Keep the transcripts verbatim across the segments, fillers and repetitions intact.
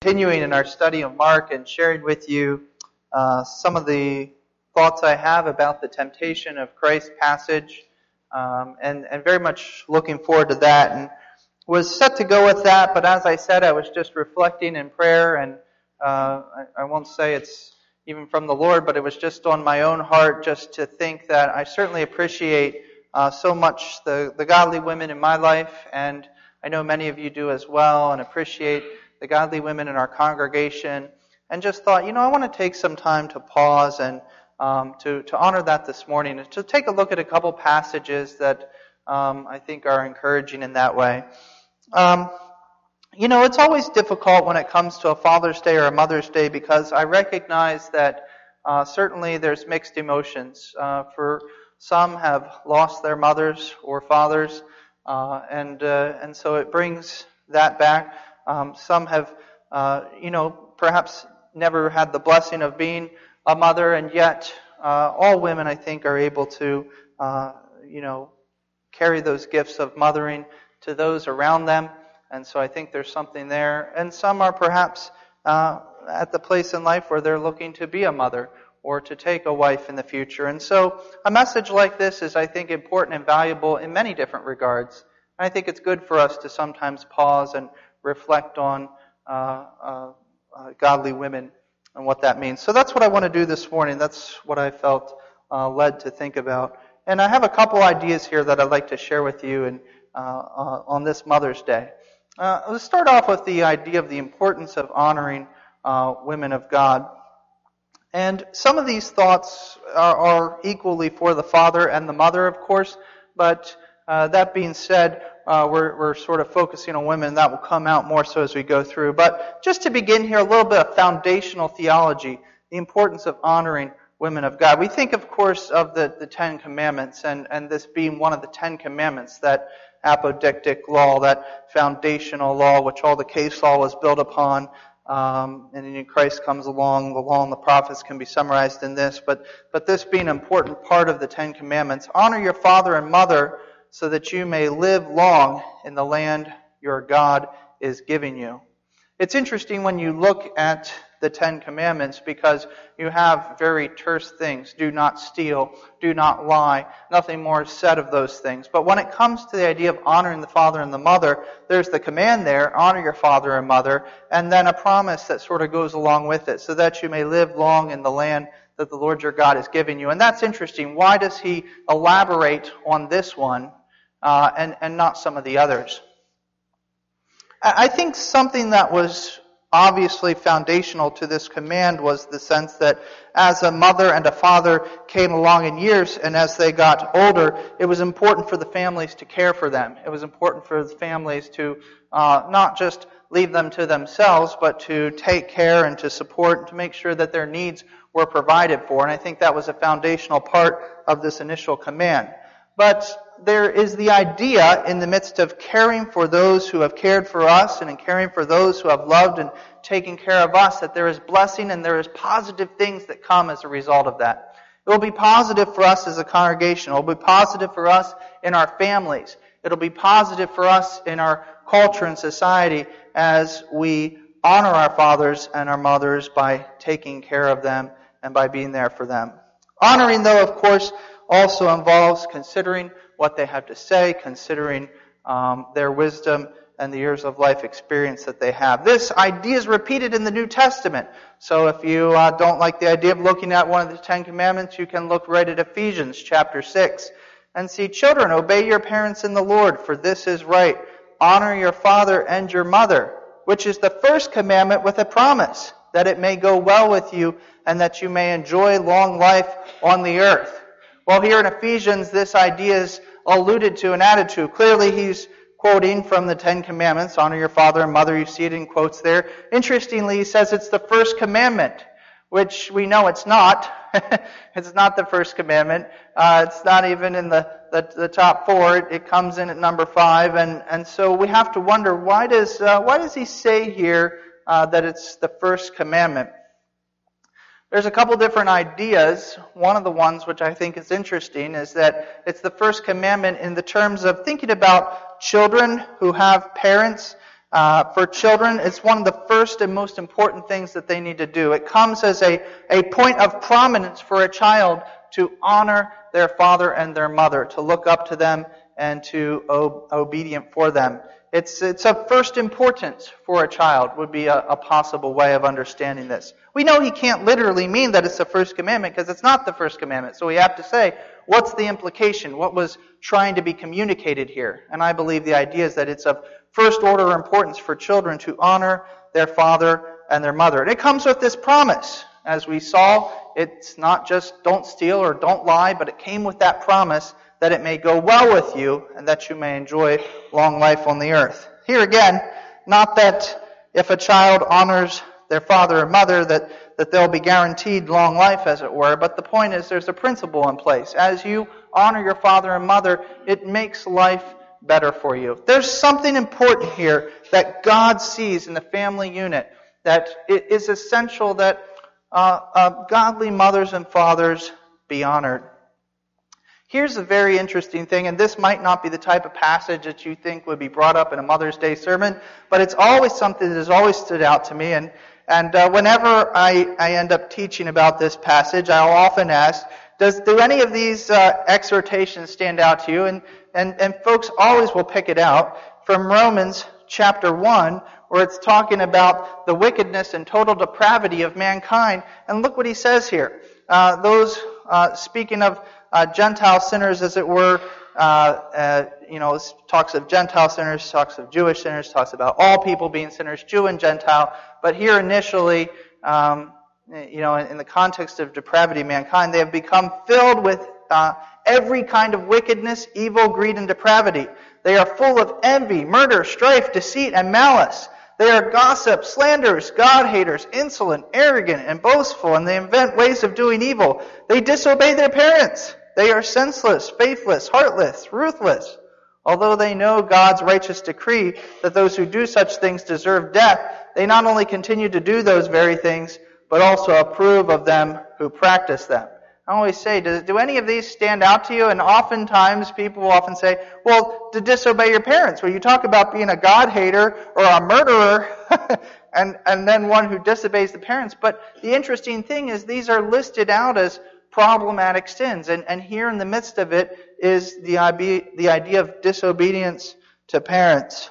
continuing in our study of Mark and sharing with you uh, some of the thoughts I have about the temptation of Christ passage, um, and, and very much looking forward to that. And was set to go with that, but as I said, I was just reflecting in prayer, and uh, I, I won't say it's even from the Lord, but it was just on my own heart just to think that I certainly appreciate uh, so much the, the godly women in my life, and I know many of you do as well, and appreciate the godly women in our congregation, and just thought, you know, I want to take some time to pause and um, to, to honor that this morning, and to take a look at a couple passages that um, I think are encouraging in that way. Um, you know, it's always difficult when it comes to a Father's Day or a Mother's Day, because I recognize that uh, certainly there's mixed emotions. Uh, for some have lost their mothers or fathers, uh, and uh, and so it brings that back. Um, some have, uh, you know, perhaps never had the blessing of being a mother, and yet uh, all women, I think, are able to, uh, you know, carry those gifts of mothering to those around them, and so I think there's something there. And some are perhaps uh, at the place in life where they're looking to be a mother or to take a wife in the future. And so a message like this is, I think, important and valuable in many different regards. And I think it's good for us to sometimes pause and reflect on uh, uh, uh, godly women and what that means. So that's what I want to do this morning. That's what I felt uh, led to think about. And I have a couple ideas here that I'd like to share with you and Uh, uh, on this Mother's Day. Uh, let's start off with the idea of the importance of honoring uh, women of God. And some of these thoughts are, are equally for the father and the mother, of course, but uh, that being said, uh, we're, we're sort of focusing on women. That will come out more so as we go through. But just to begin here, a little bit of foundational theology, the importance of honoring women of God. We think, of course, of the, the Ten Commandments, and, and this being one of the Ten Commandments, that apodictic law, that foundational law, which all the case law was built upon. Um, and then Christ comes along, the law and the prophets can be summarized in this. But, but this being an important part of the Ten Commandments, honor your father and mother so that you may live long in the land your God is giving you. It's interesting when you look at the Ten Commandments, because you have very terse things. Do not steal. Do not lie. Nothing more is said of those things. But when it comes to the idea of honoring the father and the mother, there's the command there, honor your father and mother, and then a promise that sort of goes along with it, so that you may live long in the land that the Lord your God is giving you. And that's interesting. Why does he elaborate on this one uh, and, and not some of the others? I think something that was obviously foundational to this command was the sense that as a mother and a father came along in years, and as they got older, it was important for the families to care for them. It was important for the families to uh, not just leave them to themselves, but to take care and to support and to make sure that their needs were provided for. And I think that was a foundational part of this initial command. But there is the idea in the midst of caring for those who have cared for us, and in caring for those who have loved and taken care of us, that there is blessing and there is positive things that come as a result of that. It will be positive for us as a congregation. It will be positive for us in our families. It will be positive for us in our culture and society as we honor our fathers and our mothers by taking care of them and by being there for them. Honoring, though, of course, also involves considering what they have to say, considering um, their wisdom and the years of life experience that they have. This idea is repeated in the New Testament. So if you uh, don't like the idea of looking at one of the Ten Commandments, you can look right at Ephesians chapter six and see, children, obey your parents in the Lord, for this is right. Honor your father and your mother, which is the first commandment with a promise, that it may go well with you and that you may enjoy long life on the earth. Well, here in Ephesians, this idea is alluded to and added to. Clearly, he's quoting from the Ten Commandments, honor your father and mother. You see it in quotes there. Interestingly, he says it's the first commandment, which we know it's not. It's not the first commandment. Uh, it's not even in the, the, the top four. It, it comes in at number five. And, and so we have to wonder, why does, uh, why does he say here uh, that it's the first commandment? There's a couple different ideas. One of the ones which I think is interesting is that it's the first commandment in the terms of thinking about children who have parents Uh, for children, it's one of the first and most important things that they need to do. It comes as a, a point of prominence for a child to honor their father and their mother, to look up to them and to ob- obedient for them. It's it's of first importance for a child, would be a, a possible way of understanding this. We know he can't literally mean that it's the first commandment because it's not the first commandment. So we have to say, what's the implication? What was trying to be communicated here? And I believe the idea is that it's of first order importance for children to honor their father and their mother. And it comes with this promise. As we saw, it's not just don't steal or don't lie, but it came with that promise that it may go well with you and that you may enjoy long life on the earth. Here again, not that if a child honors their father or mother that, that they'll be guaranteed long life, as it were, but the point is there's a principle in place. As you honor your father and mother, it makes life better for you. There's something important here that God sees in the family unit, that it is essential that uh, uh, godly mothers and fathers be honored. Here's a very interesting thing, and this might not be the type of passage that you think would be brought up in a Mother's Day sermon, but it's always something that has always stood out to me. And, and uh, whenever I, I end up teaching about this passage, I'll often ask, does do any of these uh, exhortations stand out to you? And, and, and folks always will pick it out from Romans chapter one, where it's talking about the wickedness and total depravity of mankind. And look what he says here. Uh, those, uh, speaking of Uh, Gentile sinners, as it were, uh, uh, you know, talks of Gentile sinners, talks of Jewish sinners, talks about all people being sinners, Jew and Gentile. But here initially, um, you know, in, in the context of depravity of mankind, they have become filled with uh, every kind of wickedness, evil, greed, and depravity. They are full of envy, murder, strife, deceit, and malice. They are gossips, slanderers, God-haters, insolent, arrogant, and boastful, and they invent ways of doing evil. They disobey their parents. They are senseless, faithless, heartless, ruthless. Although they know God's righteous decree that those who do such things deserve death, they not only continue to do those very things, but also approve of them who practice them. I always say, do, do any of these stand out to you? And oftentimes people will often say, well, to disobey your parents. Well, you talk about being a God-hater or a murderer and, and then one who disobeys the parents. But the interesting thing is these are listed out as problematic sins. And, and here in the midst of it is the idea, the idea of disobedience to parents.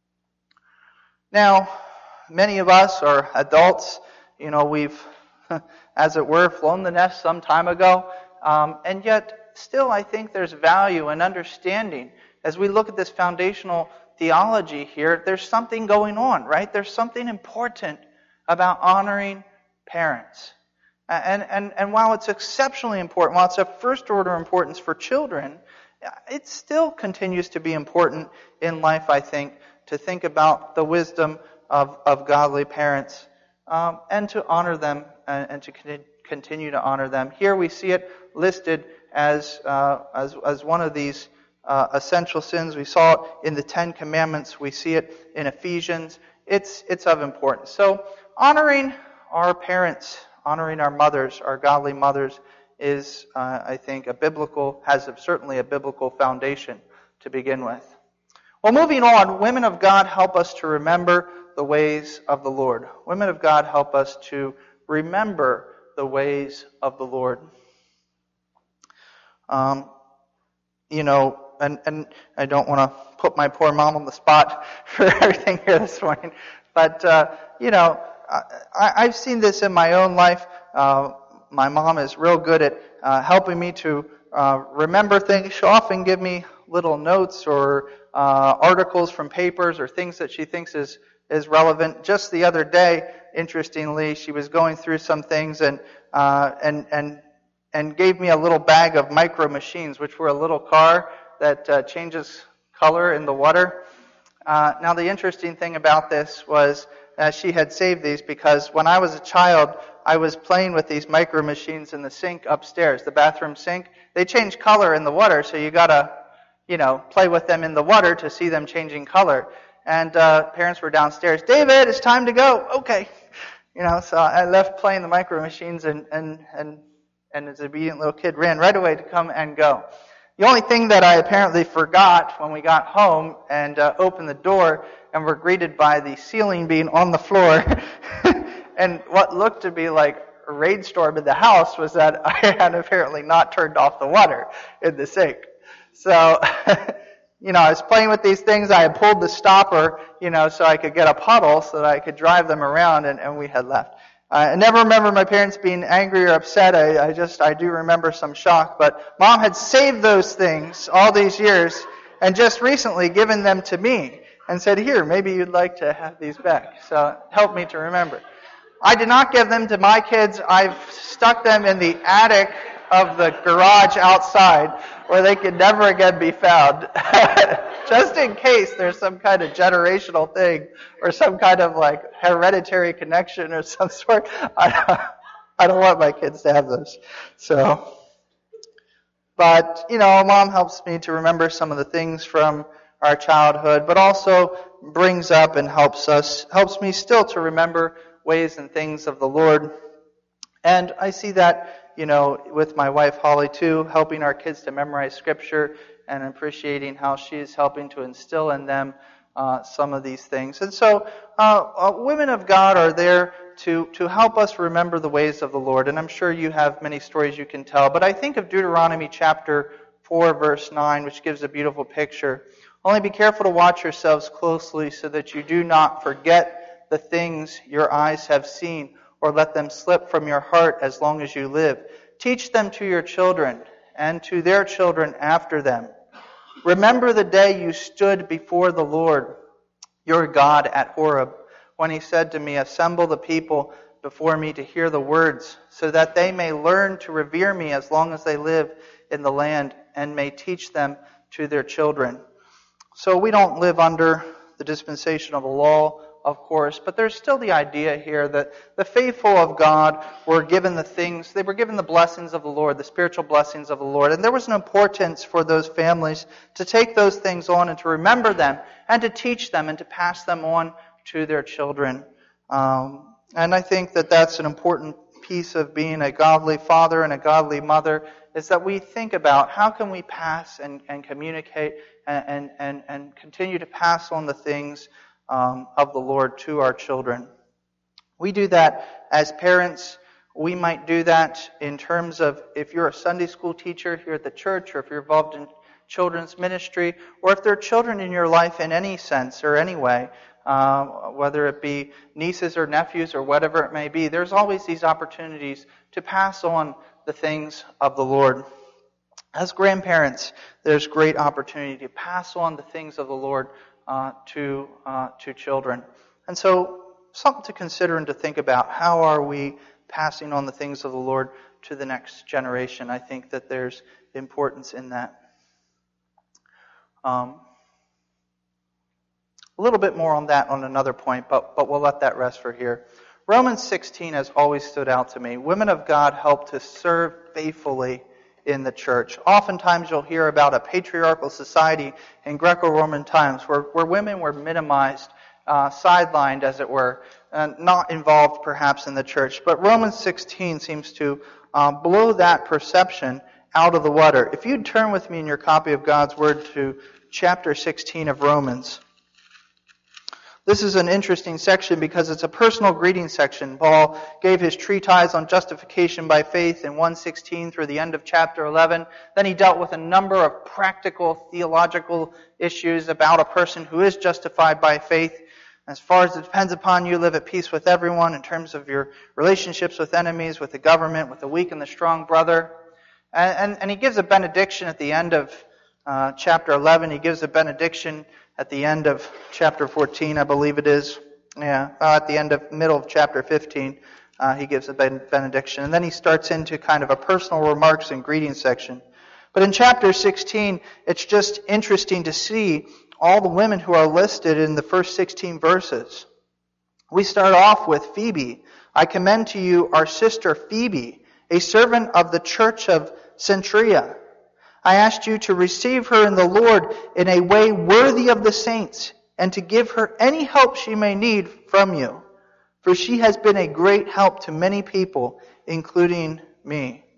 Now, many of us are adults. You know, we've, as it were, flown the nest some time ago. Um, and yet, still, I think there's value and understanding. As we look at this foundational theology here, there's something going on, right? There's something important about honoring parents. And, and, and while it's exceptionally important, while it's of first order importance for children, it still continues to be important in life, I think, to think about the wisdom of, of godly parents um, and to honor them and, and to continue to honor them. Here we see it listed as uh, as, as one of these uh, essential sins. We saw it in the Ten Commandments. We see it in Ephesians. It's it's of importance. So honoring our parents, honoring our mothers, our godly mothers, is, uh, I think, a biblical, has a, certainly a biblical foundation to begin with. Well, moving on, women of God help us to remember the ways of the Lord. Women of God help us to remember the ways of the Lord. Um, you know, and, and I don't want to put my poor mom on the spot for everything here this morning, but, uh, you know, I, I've seen this in my own life. Uh, my mom is real good at uh, helping me to uh, remember things. She'll often give me little notes or uh, articles from papers or things that she thinks is, is relevant. Just the other day, interestingly, she was going through some things and uh, and and and gave me a little bag of micro machines, which were a little car that uh, changes color in the water. Uh, now, the interesting thing about this was uh, she had saved these because when I was a child, I was playing with these micro machines in the sink upstairs, the bathroom sink. They change color in the water, so you gotta, you know, play with them in the water to see them changing color. And uh, parents were downstairs. David, it's time to go. Okay, you know. So I left playing the micro machines, and and and and as an obedient little kid ran right away to come and go. The only thing that I apparently forgot when we got home and uh, opened the door and were greeted by the ceiling being on the floor and what looked to be like a rainstorm in the house was that I had apparently not turned off the water in the sink. So, you know, I was playing with these things. I had pulled the stopper, you know, so I could get a puddle so that I could drive them around, and, and we had left. Uh, I never remember my parents being angry or upset. I, I just, I do remember some shock. But Mom had saved those things all these years and just recently given them to me and said, here, maybe you'd like to have these back. So it helped me to remember. I did not give them to my kids. I've stuck them in the attic of the garage outside where they could never again be found. Just in case there's some kind of generational thing or some kind of like hereditary connection or some sort. I don't, I don't want my kids to have those. So, but, you know, Mom helps me to remember some of the things from our childhood, but also brings up and helps us, helps me still to remember ways and things of the Lord. And I see that, you know, with my wife Holly too, helping our kids to memorize Scripture and appreciating how she's helping to instill in them uh, some of these things. And so uh, uh, women of God are there to, to help us remember the ways of the Lord. And I'm sure you have many stories you can tell. But I think of Deuteronomy chapter four, verse nine, which gives a beautiful picture. Only be careful to watch yourselves closely so that you do not forget the things your eyes have seen, or let them slip from your heart as long as you live. Teach them to your children and to their children after them. Remember the day you stood before the Lord your God at Horeb, when he said to me, assemble the people before me to hear the words, so that they may learn to revere me as long as they live in the land, and may teach them to their children. So we don't live under the dispensation of the law, of course, but there's still the idea here that the faithful of God were given the things, they were given the blessings of the Lord, the spiritual blessings of the Lord, and there was an importance for those families to take those things on and to remember them and to teach them and to pass them on to their children. Um, and I think that that's an important piece of being a godly father and a godly mother, is that we think about how can we pass and, and communicate and, and, and continue to pass on the things Um, of the Lord to our children. We do that as parents. We might do that in terms of if you're a Sunday school teacher here at the church, or if you're involved in children's ministry, or if there are children in your life in any sense or any way, uh, whether it be nieces or nephews or whatever it may be, there's always these opportunities to pass on the things of the Lord. As grandparents, there's great opportunity to pass on the things of the Lord Uh, to uh, to children. And so something to consider and to think about. How are we passing on the things of the Lord to the next generation? I think that there's importance in that. Um, a little bit more on that on another point, but, but we'll let that rest for here. Romans sixteen has always stood out to me. Women of God help to serve faithfully in the church. Oftentimes you'll hear about a patriarchal society in Greco-Roman times where, where women were minimized, uh, sidelined as it were, and not involved perhaps in the church. But Romans sixteen seems to uh, blow that perception out of the water. If you'd turn with me in your copy of God's Word to chapter sixteen of Romans. This is an interesting section because it's a personal greeting section. Paul gave his treatise on justification by faith in one sixteen through the end of chapter eleven. Then he dealt with a number of practical theological issues about a person who is justified by faith. As far as it depends upon you, live at peace with everyone in terms of your relationships with enemies, with the government, with the weak and the strong brother. And, and, and he gives a benediction at the end of uh, chapter eleven. He gives a benediction at the end of chapter fourteen, I believe it is. Yeah, uh, at the end of middle of chapter fifteen, uh, he gives a benediction. And then he starts into kind of a personal remarks and greeting section. But in chapter sixteen, it's just interesting to see all the women who are listed in the first sixteen verses. We start off with Phoebe. I commend to you our sister Phoebe, a servant of the church of Cenchrea. I asked you to receive her in the Lord in a way worthy of the saints, and to give her any help she may need from you. For she has been a great help to many people, including me.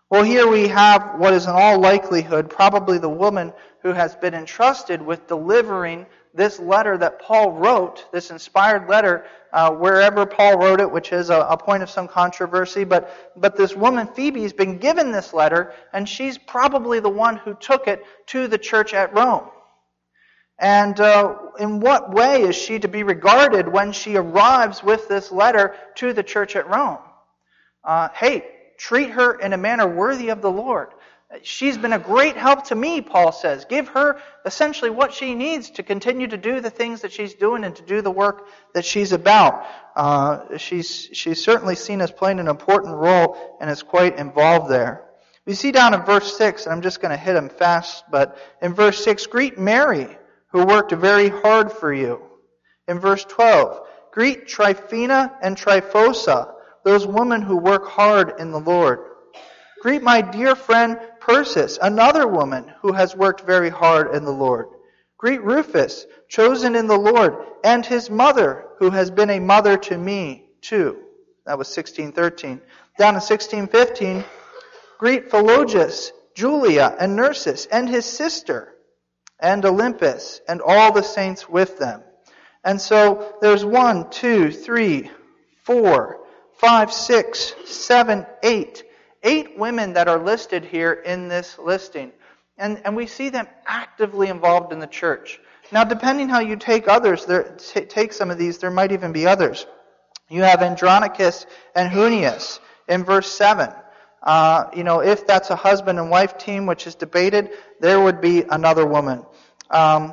Well, here we have what is in all likelihood probably the woman who has been entrusted with delivering this letter that Paul wrote, this inspired letter, uh, wherever Paul wrote it, which is a, a point of some controversy. But, but this woman, Phoebe, has been given this letter, and she's probably the one who took it to the church at Rome. And uh, in what way is she to be regarded when she arrives with this letter to the church at Rome? Uh, hey, treat her in a manner worthy of the Lord. She's been a great help to me, Paul says. Give her essentially what she needs to continue to do the things that she's doing and to do the work that she's about. Uh, she's, she's certainly seen as playing an important role and is quite involved there. We see down in verse six, and I'm just going to hit them fast, but in verse six, greet Mary, who worked very hard for you. In verse twelve, greet Tryphena and Tryphosa, those women who work hard in the Lord. Greet my dear friend Persis, another woman who has worked very hard in the Lord. Greet Rufus, chosen in the Lord, and his mother, who has been a mother to me too. That was sixteen thirteen. Down in sixteen fifteen, greet Philologus, Julia, and Nurses, and his sister, and Olympus, and all the saints with them. And so there's one, two, three, four, five, six, seven, eight. Eight women that are listed here in this listing. And, and we see them actively involved in the church. Now, depending how you take others, there, t- take some of these, there might even be others. You have Andronicus and Junius in verse seven. Uh, you know, if that's a husband and wife team, which is debated, there would be another woman. Um,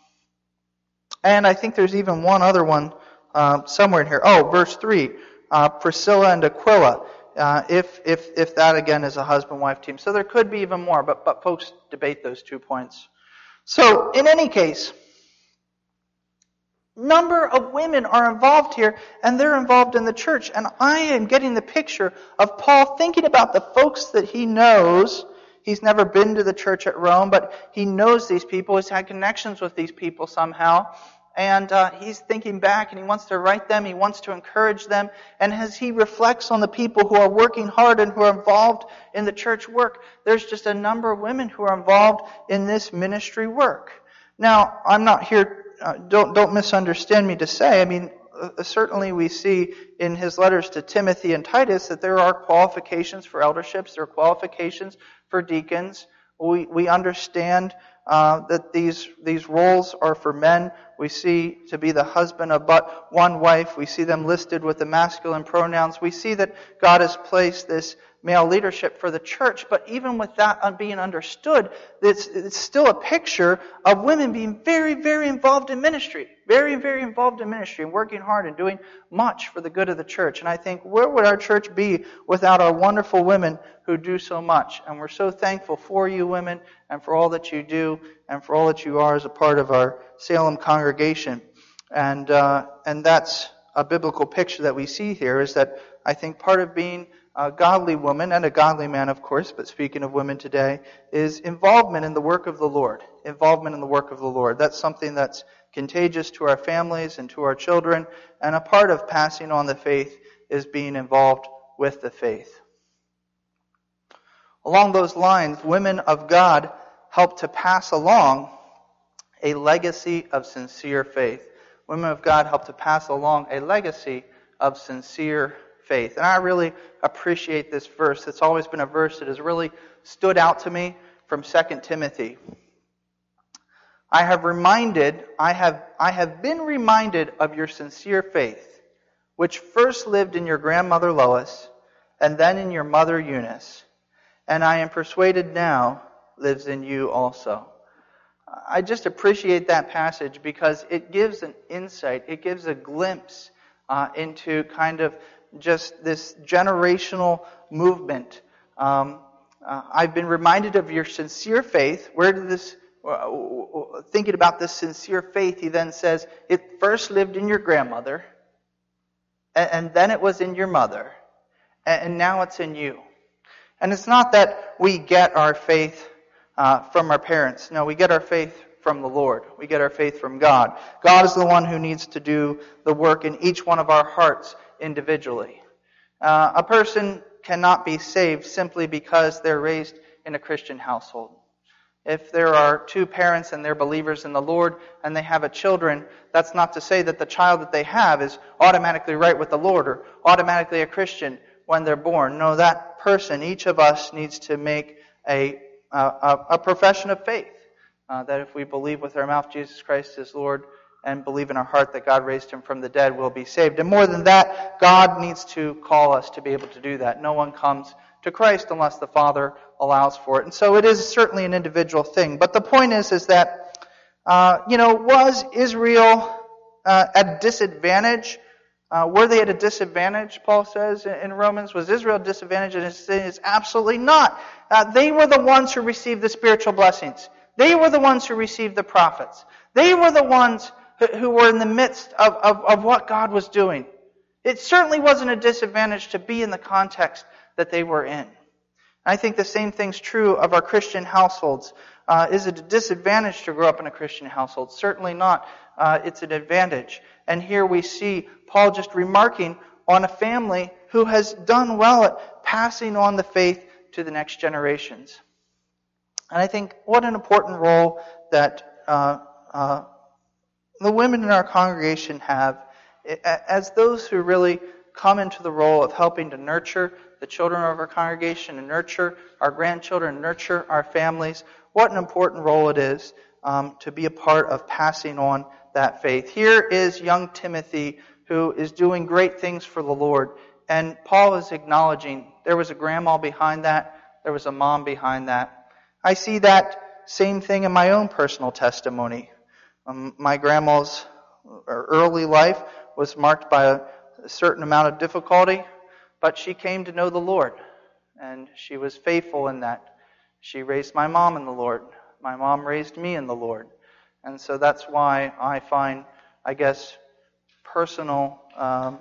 and I think there's even one other one uh, somewhere in here. Oh, verse three, uh, Priscilla and Aquila. Uh, if if if that again is a husband-wife team. So there could be even more, but but folks debate those two points. So in any case, number of women are involved here, and they're involved in the church. And I am getting the picture of Paul thinking about the folks that he knows. He's never been to the church at Rome, but he knows these people. He's had connections with these people somehow. And uh, he's thinking back, and he wants to write them, he wants to encourage them. And as he reflects on the people who are working hard and who are involved in the church work, there's just a number of women who are involved in this ministry work. Now, I'm not here, uh, don't, don't misunderstand me to say, I mean, uh, certainly we see in his letters to Timothy and Titus that there are qualifications for elderships, there are qualifications for deacons. We, we understand Uh, that these these roles are for men. We see to be the husband of but one wife. We see them listed with the masculine pronouns. We see that God has placed this male leadership for the church. But even with that being understood, it's, it's still a picture of women being very, very involved in ministry. Very, very involved in ministry and working hard and doing much for the good of the church. And I think, where would our church be without our wonderful women who do so much? And we're so thankful for you women and for all that you do and for all that you are as a part of our Salem congregation. And uh, and that's a biblical picture that we see here, is that I think part of being a godly woman, and a godly man, of course, but speaking of women today, is involvement in the work of the Lord. Involvement in the work of the Lord. That's something that's contagious to our families and to our children, and a part of passing on the faith is being involved with the faith. Along those lines, women of God help to pass along a legacy of sincere faith. Women of God help to pass along a legacy of sincere faith. And I really appreciate this verse. It's always been a verse that has really stood out to me from Second Timothy. I have reminded, I have, I have been reminded of your sincere faith, which first lived in your grandmother Lois, and then in your mother Eunice, and I am persuaded now lives in you also. I just appreciate that passage because it gives an insight, it gives a glimpse uh, into kind of just this generational movement. Um, uh, I've been reminded of your sincere faith. Where did this, uh, thinking about this sincere faith, he then says, it first lived in your grandmother, and, and then it was in your mother, and, and now it's in you. And it's not that we get our faith uh, from our parents. No, we get our faith from the Lord. We get our faith from God. God is the one who needs to do the work in each one of our hearts individually. Uh, a person cannot be saved simply because they're raised in a Christian household. If there are two parents and they're believers in the Lord and they have a children, that's not to say that the child that they have is automatically right with the Lord or automatically a Christian when they're born. No, that person, each of us needs to make a, a, a profession of faith. Uh, that if we believe with our mouth Jesus Christ is Lord and believe in our heart that God raised him from the dead, we'll be saved. And more than that, God needs to call us to be able to do that. No one comes to Christ unless the Father allows for it. And so it is certainly an individual thing. But the point is, is that, uh, you know, was Israel uh, at a disadvantage? Uh, were they at a disadvantage, Paul says in Romans? Was Israel at a disadvantage? And it is absolutely not. Uh, they were the ones who received the spiritual blessings. They were the ones who received the prophets. They were the ones who, who were in the midst of, of, of what God was doing. It certainly wasn't a disadvantage to be in the context that they were in. I think the same thing's true of our Christian households. Uh, is it a disadvantage to grow up in a Christian household? Certainly not. Uh, it's an advantage. And here we see Paul just remarking on a family who has done well at passing on the faith to the next generations. And I think what an important role that uh, uh, the women in our congregation have as those who really come into the role of helping to nurture the children of our congregation and nurture our grandchildren, nurture our families. What an important role it is um, to be a part of passing on that faith. Here is young Timothy who is doing great things for the Lord. And Paul is acknowledging there was a grandma behind that. There was a mom behind that. I see that same thing in my own personal testimony. Um, my grandma's early life was marked by a, a certain amount of difficulty, but she came to know the Lord, and she was faithful in that. She raised my mom in the Lord. My mom raised me in the Lord. And so that's why I find, I guess, personal, um,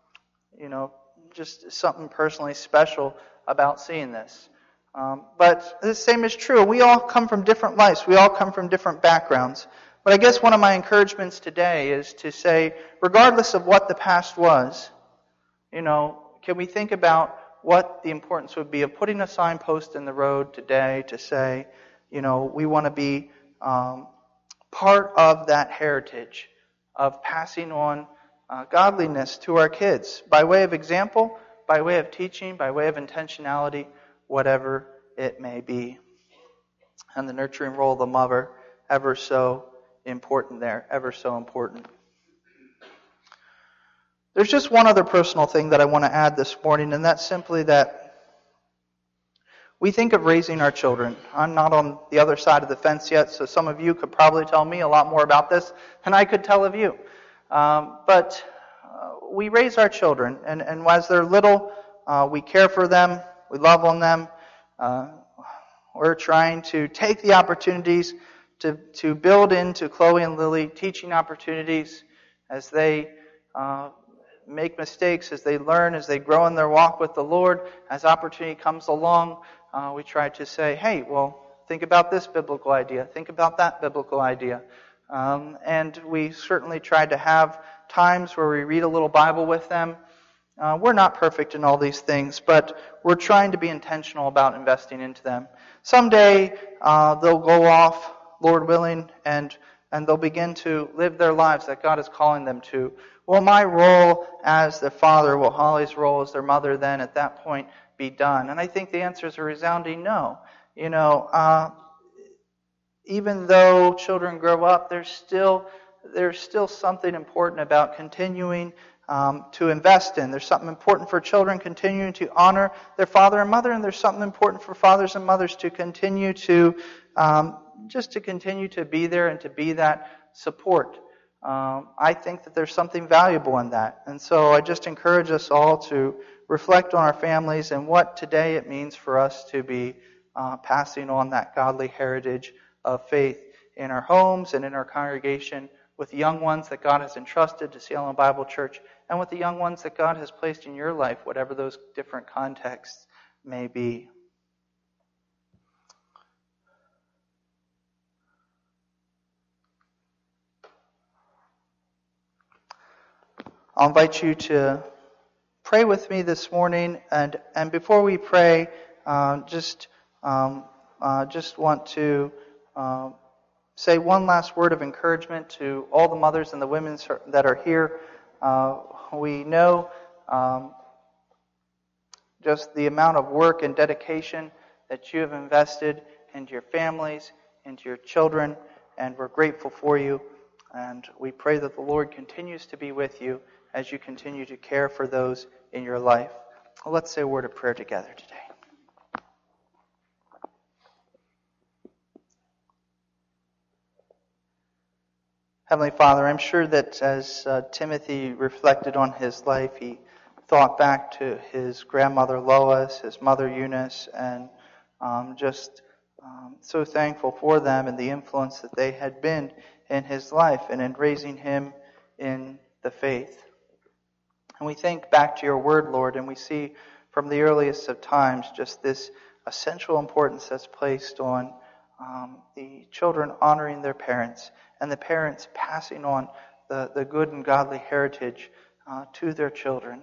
you know, just something personally special about seeing this. Um, but the same is true. We all come from different lives. We all come from different backgrounds. But I guess one of my encouragements today is to say, regardless of what the past was, you know, can we think about what the importance would be of putting a signpost in the road today to say, you know, we want to be um, part of that heritage of passing on uh, godliness to our kids by way of example, by way of teaching, by way of intentionality, whatever it may be. And the nurturing role of the mother, ever so important there, ever so important. There's just one other personal thing that I want to add this morning, and that's simply that we think of raising our children. I'm not on the other side of the fence yet, so some of you could probably tell me a lot more about this than I could tell of you. Um, but uh, we raise our children, and, and as they're little, uh, we care for them, we love on them. Uh, we're trying to take the opportunities to, to build into Chloe and Lily teaching opportunities as they uh, make mistakes, as they learn, as they grow in their walk with the Lord. As opportunity comes along, uh, we try to say, hey, well, think about this biblical idea. Think about that biblical idea. Um, and we certainly try to have times where we read a little Bible with them. Uh, we're not perfect in all these things, but we're trying to be intentional about investing into them. Someday, uh, they'll go off, Lord willing, and and they'll begin to live their lives that God is calling them to. Will my role as the father, will Holly's role as their mother then at that point be done? And I think the answer is a resounding no. You know, uh, even though children grow up, there's still there's still something important about continuing Um, to invest in. There's something important for children continuing to honor their father and mother, and there's something important for fathers and mothers to continue to um, just to continue to be there and to be that support. Um, I think that there's something valuable in that, and so I just encourage us all to reflect on our families and what today it means for us to be uh, passing on that godly heritage of faith in our homes and in our congregation, with the young ones that God has entrusted to Seal Island Bible Church, and with the young ones that God has placed in your life, whatever those different contexts may be. I'll invite you to pray with me this morning. And, and before we pray, uh, just um, uh, just want to uh, say one last word of encouragement to all the mothers and the women that are here. Uh, we know um, just the amount of work and dedication that you have invested into your families, into your children, and we're grateful for you. And we pray that the Lord continues to be with you as you continue to care for those in your life. Let's say a word of prayer together today. Heavenly Father, I'm sure that as uh, Timothy reflected on his life, he thought back to his grandmother Lois, his mother Eunice, and um, just um, so thankful for them and the influence that they had been in his life and in raising him in the faith. And we think back to your word, Lord, and we see from the earliest of times just this essential importance that's placed on um, the children honoring their parents and the parents passing on the, the good and godly heritage uh, to their children.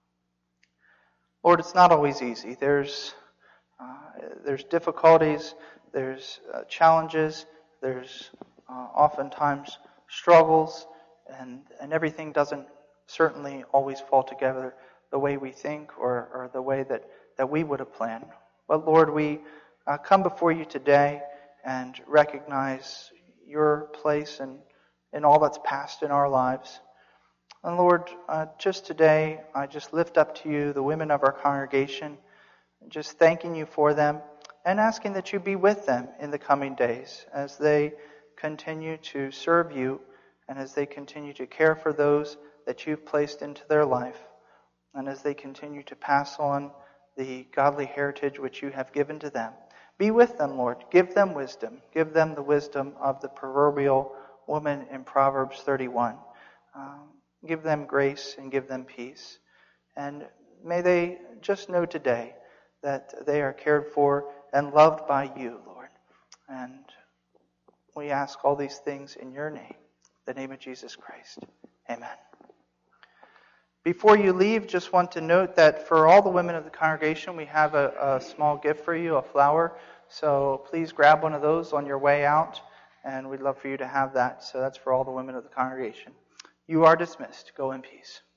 Lord, it's not always easy. There's uh, there's difficulties, there's uh, challenges, there's uh, oftentimes struggles, and, and everything doesn't certainly always fall together the way we think or, or the way that, that we would have planned. But Lord, we uh, come before you today and recognize your place in, in all that's passed in our lives. And Lord, uh, just today, I just lift up to you the women of our congregation, just thanking you for them and asking that you be with them in the coming days as they continue to serve you and as they continue to care for those that you've placed into their life and as they continue to pass on the godly heritage which you have given to them. Be with them, Lord. Give them wisdom. Give them the wisdom of the proverbial woman in Proverbs thirty-one. Um, give them grace and give them peace. And may they just know today that they are cared for and loved by you, Lord. And we ask all these things in your name, the name of Jesus Christ. Amen. Before you leave, just want to note that for all the women of the congregation, we have a, a small gift for you, a flower. So please grab one of those on your way out, and we'd love for you to have that. So that's for all the women of the congregation. You are dismissed. Go in peace.